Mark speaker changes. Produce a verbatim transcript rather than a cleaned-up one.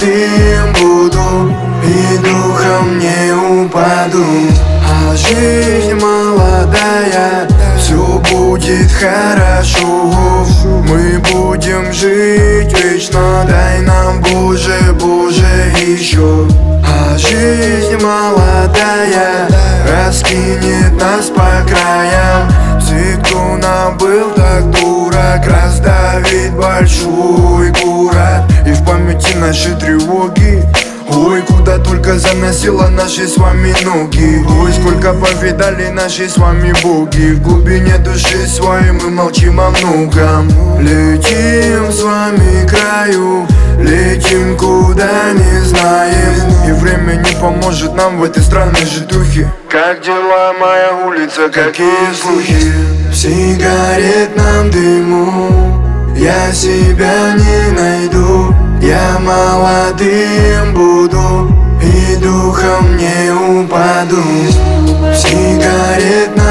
Speaker 1: молодым буду и духом не упаду. А жизнь молодая, все будет хорошо. Мы будем жить вечно, дай нам, Боже, Боже, еще. А жизнь молодая раскинет нас по краям. Все, кто нам был так дурак, раздавит большой город. И в памяти наши тревоги, ой, куда только заносила наши с вами ноги. Ой, сколько повидали наши с вами боги. В глубине души своей мы молчим о многом. Летим с вами к краю, летим куда не знаем. И время не поможет нам в этой странной житухе. Как дела, моя улица, какие слухи? В сигаретном дыму я себя не найду. Я молодым буду и духом не упаду. В сигаретном